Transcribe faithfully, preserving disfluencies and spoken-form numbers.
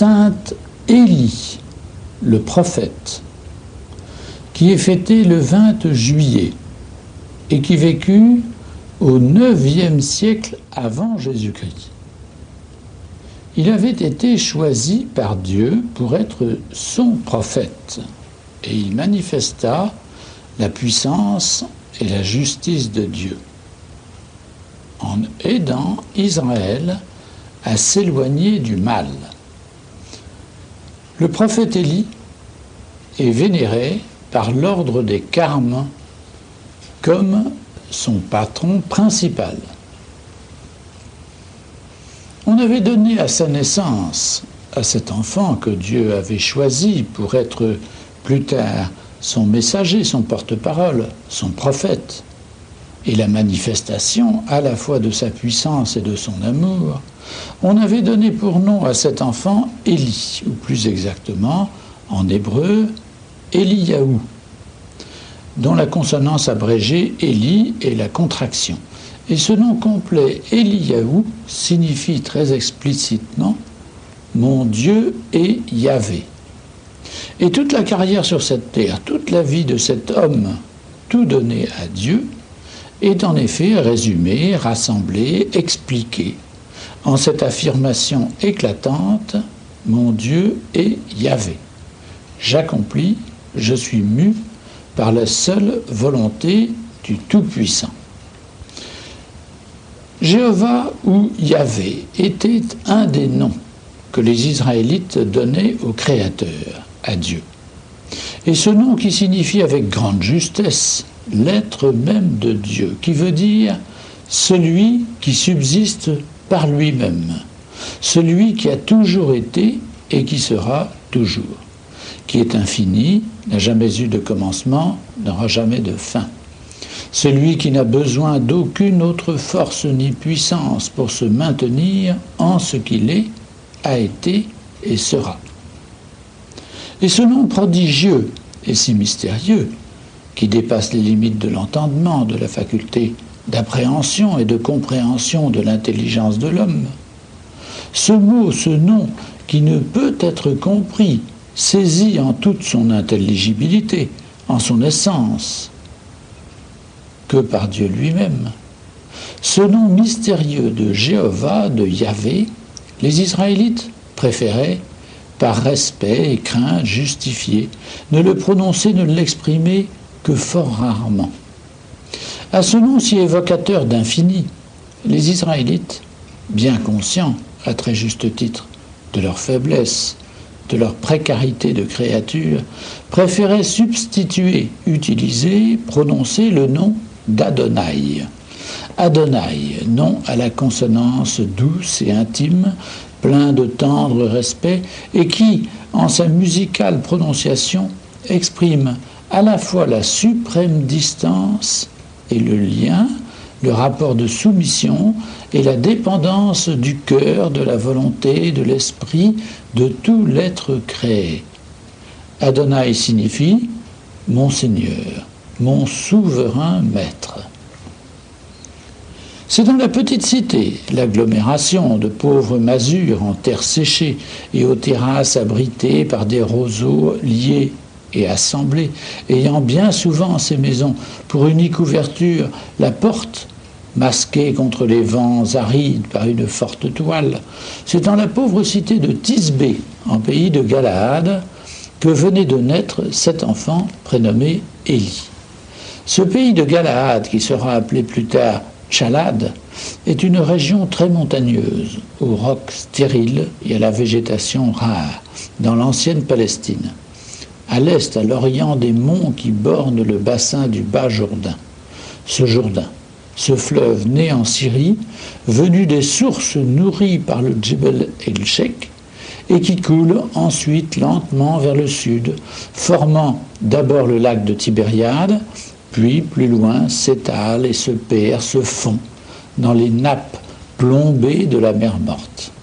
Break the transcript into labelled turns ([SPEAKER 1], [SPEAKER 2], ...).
[SPEAKER 1] Sainte Élie, le prophète, qui est fêté le vingt juillet et qui vécut au neuvième siècle avant Jésus-Christ. Il avait été choisi par Dieu pour être son prophète et il manifesta la puissance et la justice de Dieu en aidant Israël à s'éloigner du mal. Le prophète Élie est vénéré par l'ordre des Carmes comme son patron principal. On avait donné à sa naissance à cet enfant que Dieu avait choisi pour être plus tard son messager, son porte-parole, son prophète, et la manifestation à la fois de sa puissance et de son amour. On avait donné pour nom à cet enfant Élie, ou plus exactement, en hébreu, Eliyahu, dont la consonance abrégée Élie est la contraction. Et ce nom complet, Eliyahu, signifie très explicitement « Mon Dieu est Yahvé ». Et toute la carrière sur cette terre, toute la vie de cet homme, tout donné à Dieu, est en effet résumée, rassemblée, expliquée en cette affirmation éclatante « Mon Dieu est Yahvé ». J'accomplis, je suis mu par la seule volonté du Tout-Puissant. Jéhovah ou Yahvé était un des noms que les Israélites donnaient au Créateur, à Dieu. Et ce nom qui signifie avec grande justesse l'être même de Dieu, qui veut dire celui qui subsiste par lui-même, celui qui a toujours été et qui sera toujours, qui est infini, n'a jamais eu de commencement, n'aura jamais de fin. Celui qui n'a besoin d'aucune autre force ni puissance pour se maintenir en ce qu'il est, a été et sera. Et ce nom prodigieux et si mystérieux, qui dépasse les limites de l'entendement, de la faculté d'appréhension et de compréhension de l'intelligence de l'homme, ce mot, ce nom qui ne peut être compris, saisi en toute son intelligibilité, en son essence, que par Dieu lui-même. Ce nom mystérieux de Jéhovah, de Yahvé, les Israélites préféraient, par respect et crainte justifiée, ne le prononcer, ne l'exprimer que fort rarement. À ce nom si évocateur d'infini, les Israélites, bien conscients, à très juste titre, de leur faiblesse, de leur précarité de créature, préféraient substituer, utiliser, prononcer le nom d'Adonai. Adonai, nom à la consonance douce et intime, plein de tendre respect, et qui, en sa musicale prononciation, exprime à la fois la suprême distance et le lien, le rapport de soumission et la dépendance du cœur, de la volonté, de l'esprit, de tout l'être créé. Adonai signifie « mon Seigneur », mon souverain maître. C'est dans la petite cité, l'agglomération de pauvres masures en terre séchée et aux terrasses abritées par des roseaux liés et assemblés, ayant bien souvent ces maisons pour unique ouverture la porte, masquée contre les vents arides par une forte toile. C'est dans la pauvre cité de Tisbé, en pays de Galaad, que venait de naître cet enfant prénommé Élie. Ce pays de Galaad, qui sera appelé plus tard Tchalad, est une région très montagneuse, aux rocs stériles et à la végétation rare, dans l'ancienne Palestine. À l'est, à l'orient des monts qui bornent le bassin du bas Jourdain. Ce Jourdain, ce fleuve né en Syrie, venu des sources nourries par le Djebel el-Sheikh, et qui coule ensuite lentement vers le sud, formant d'abord le lac de Tibériade, puis, plus loin, s'étale et se perd, se fond dans les nappes plombées de la mer Morte.